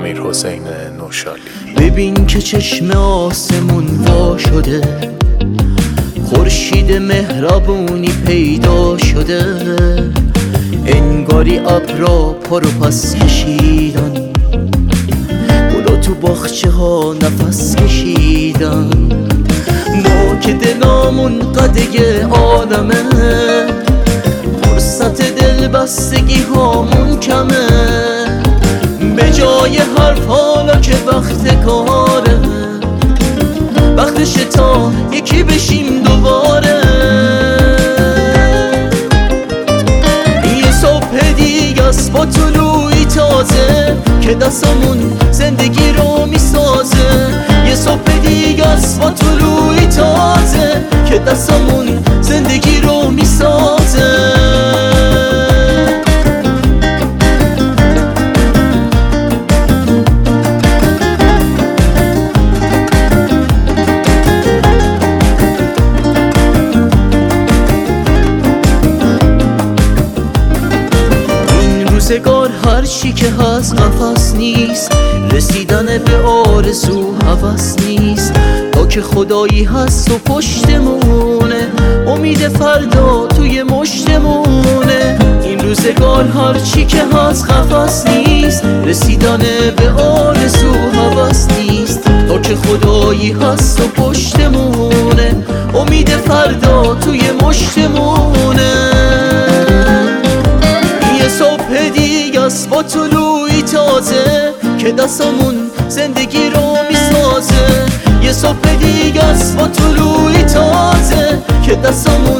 امیرحسین نوشالی. ببین که چشم آسمون وا شده، خورشید مهربونی پیدا شده، انگاری ابرا پا رو پس کشیدن، گلا تو باغچه ها نفس کشیدن. ما که دلامون قده عالمه، فرصت دل بستگی هامون کمه، به جای حرف حالا که وقت کاره، وقتشه تا یکی بشیم دوباره. یه صبح دیگه است با طلوعی تازه که دستمون زندگی رو میسازه. یه صبح دیگه است با طلوعی تازه که دستمون زندگی رو میسازه. روزگار هر چی که هست قفس نیست، رسیدن به آرزو هوس نیست. تا که خدایی هست و پشتمونه، امید فردا توی مشتمونه. این روزگار هر چی که هست قفس نیست، رسیدن به آرزو هوس نیست. تا که خدایی هست و پشتمونه، امید فردا توی مشتمونه. صبح دیگه است با طلوعی تازه که دستمون زندگی رو میسازه. یه صبح دیگه است با طلوعی تازه که دستمون